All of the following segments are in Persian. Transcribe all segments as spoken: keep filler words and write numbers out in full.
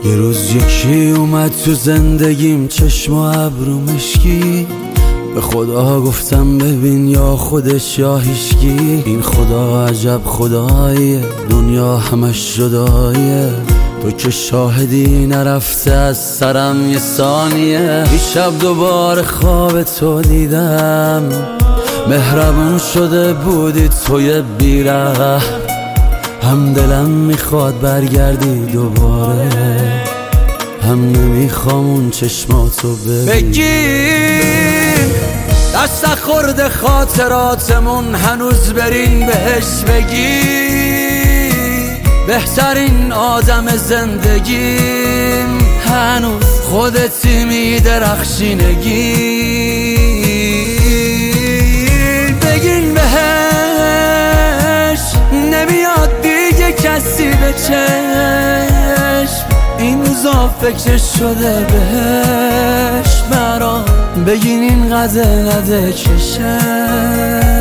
یه روز یکی اومد تو زندگیم، چشم و ابرو مشکی. به خدا گفتم ببین یا خودش یا هیچکی. این خدا عجب خداییه، دنیا همش جداییه. تو که شاهدی نرفته از سرم یه ثانیه. دیشب دوباره خواب تو دیدم، مهربون شده بودی توی بیره. هم دلم میخواد برگردی دوباره، هم نمیخوام اون چشماتو ببین. بگین دست خورده خاطراتمون، هنوز برین بهش بگی بهترین آدم زندگیم. هنوز خودتی میدرخشینگی. بگین بهش نمیاد دیگه کسی به چشم. این روزا فکرش شده بهش برام. بگین این قدر نده کشه.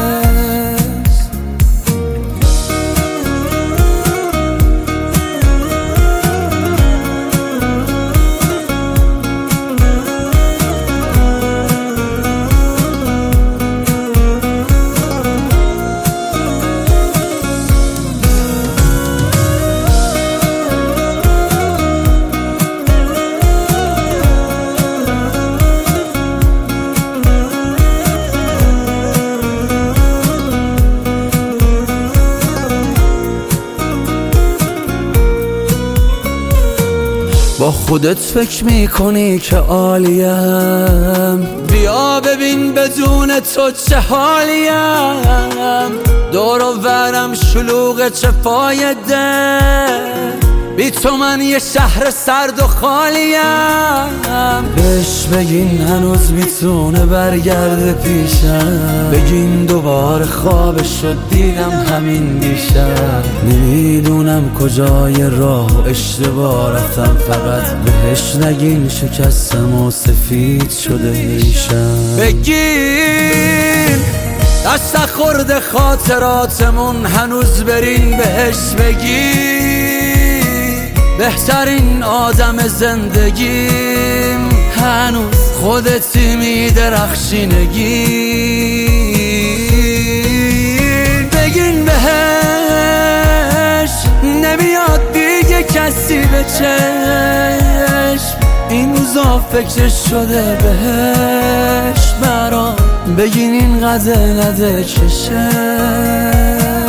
با خودت فکر میکنی که عالیم، بیا ببین بدون تو چه حالیم. دور و برم شلوغ چه فایده، بی تو من یه شهر سرد و خالیم. بهش بگین هنوز میتونه برگرده پیشم. بگین دوباره خوابشو دیدم همین دیشب. نمیدونم کجای راه و اشتباه رفتم، فقط بهش نگین شکستم و سفید شده ریشم. بگین دست خورده خاطراتمون، هنوز برین بهش بگی بهترین آدم زندگیم. هنوز خودتی میدرخشینگی. بگین بهش نمیاد دیگه کسی به چشم. این روزا فکرش شده بهش برام. بگین این قدر نده کشه.